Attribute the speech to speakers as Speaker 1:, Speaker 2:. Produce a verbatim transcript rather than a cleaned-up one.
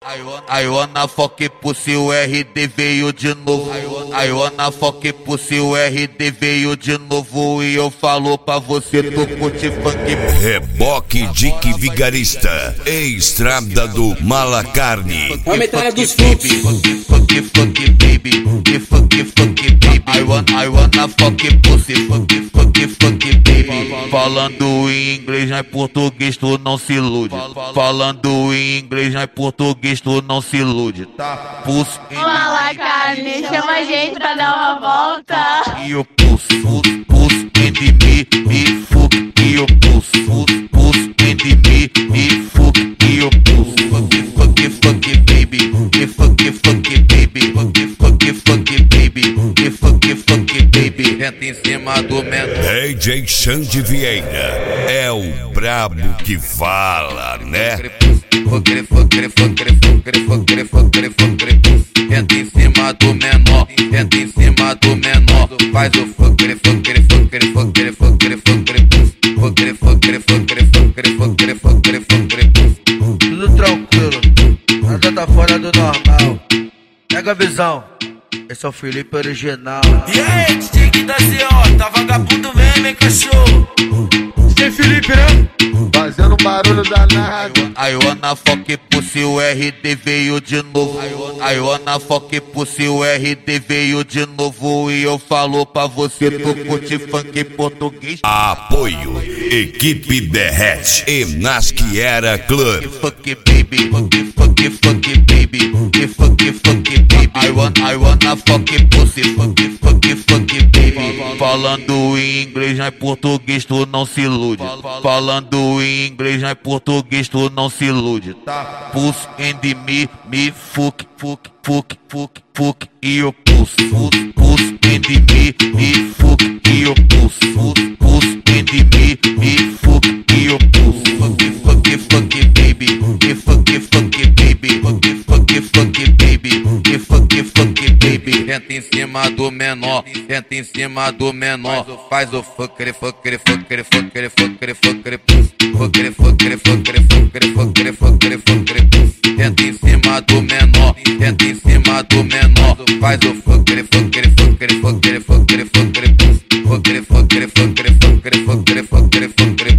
Speaker 1: I wanna fuck pussy, o R D veio de novo. I wanna fuck pussy, o R D veio de novo. E eu falo pra você, tu curte funk.
Speaker 2: Reboque Dick Vigarista, estrada do Malacarne.
Speaker 3: É a metralha dos fluxos.
Speaker 1: Funk, funk, baby. Funk, funk, baby. I wanna, I wanna fuck pussy. Funk, funk, funk, baby. Falando em inglês, não é português, tu não se ilude. Falando em inglês, não é português, tu não se ilude, tá? Pulso em
Speaker 4: Malacarne, chama a gente pra dar uma volta.
Speaker 1: e o pulso, pulso, pulso em de mim, me fuck e o pulso, pulso, pulso em de mim, me fuck e o pulso. Funk, funk, funk, baby. Funk, funk, baby. Funk, funk, funk, baby. Funk, funk, baby. Renta em cima do menor.
Speaker 2: D J Xande Vieira é o brabo que fala, né?
Speaker 1: Funk, funk, funk, funk, funk, funk, funk. Renta em cima do menor. Renta em cima do menor. Faz o funk, funk, funk, funk, funk, funk. Funk, funk, funk, funk, funk, funk, funk. Tudo tranquilo, nada tá fora do normal. Pega a visão, esse é o Felipe original.
Speaker 5: E aí, D J que da C O, tá vagabundo mesmo, hein, cachorro?
Speaker 6: D J Felipe, né? Fazendo barulho danado.
Speaker 1: I wanna fuck pussy, o R D veio de novo. I wanna fuck pussy, o R D veio de novo. E eu falo pra você, tu curte funk português.
Speaker 2: Apoio Equipe Derrete e Nasquiera Club.
Speaker 1: Funk baby, funk, funk, funk baby. Funk, funk baby. I wanna, I wanna fuck pussy, funk, funk, funk baby. Falando em inglês, não é português, tu não se ilude. Falando em inglês, não é português, tu não se ilude, tá? Pulso em de mim, me fuck, fuck, fuck, fuck, fuck e o pulso, pulso, pulso em de mim, me fuck e o pulso, pulso, pulso em de mim, me fuck e o pulso. Funk, funk, funk baby. Funk, funk baby. Funk, funk, funk baby. Funk, funk baby. Renta em cima do menor, renta em cima do menor. Faz o funk, funk, funk, funk, funk, funk, pulso. Funk, funk, funk, funk, funk, funk, funk. Renta em cima do menor, renta em cima do menor. Faz o funk, funk, funk, funk, funk, funk, pulso. Funk, funk, funk, funk, funk, funk, funk.